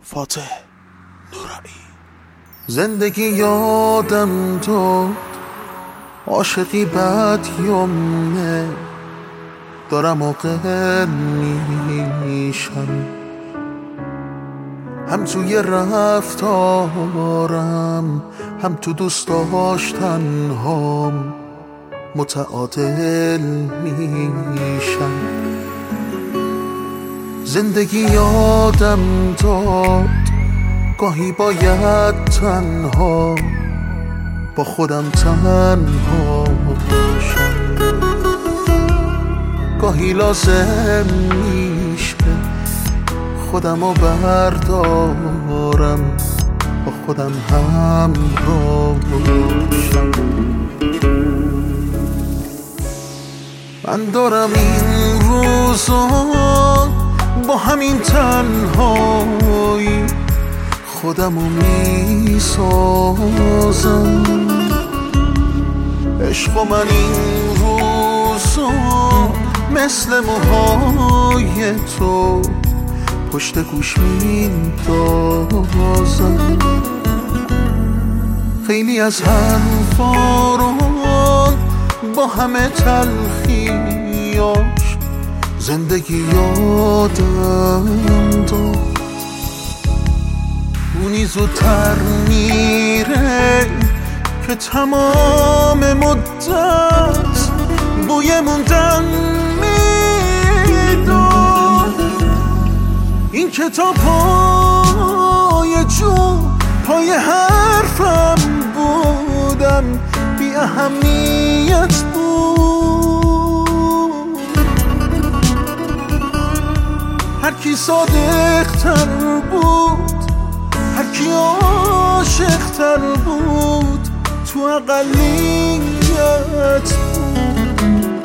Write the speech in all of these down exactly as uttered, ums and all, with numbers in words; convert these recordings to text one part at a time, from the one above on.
فاتح نورایی. زندگی یادم داد عاشقی بد یمنه، دارم عاقل میشم، هم توی رفتارم هم تو دوست داشتن هام متعادل میشم. زندگی یادم داد گاهی باید تنها با خودم تنها باشم، گاهی لازم میشه خودمو بردارم با خودم همراه باشم. من دارم این روزا با همین تنهایی خودمو میسازم. عشق و من این روزا مثل موهای تو پشت گوش میندازم. خیلی از حرفارون با همه تلخیاش زندگی یادم داد. اونی زودتر میره که تمام مدت بوی موندن میداد. این کتاب پای جون پای حرفم بودم بی اهمیت بود. هر کی صادق تر بود، هر کی عاشق تر بود، تو اقلیت بود.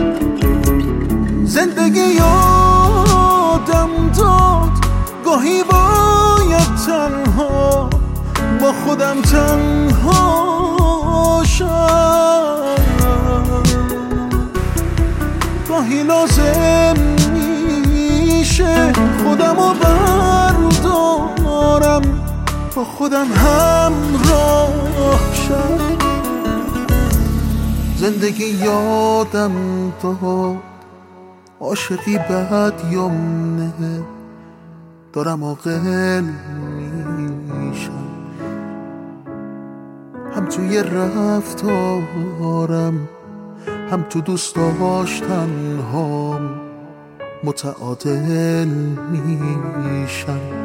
زندگی یادم داد گاهی باید تنها با خودم تنها شم، گاهی لازم میشه خودمو بردارم با خودم همراه شم. زندگی یادم داد عاشقی بد یمنه، دارم عاقل میشم، هم توی رفتارم هم تو دوست داشتن هام متعادل میشم.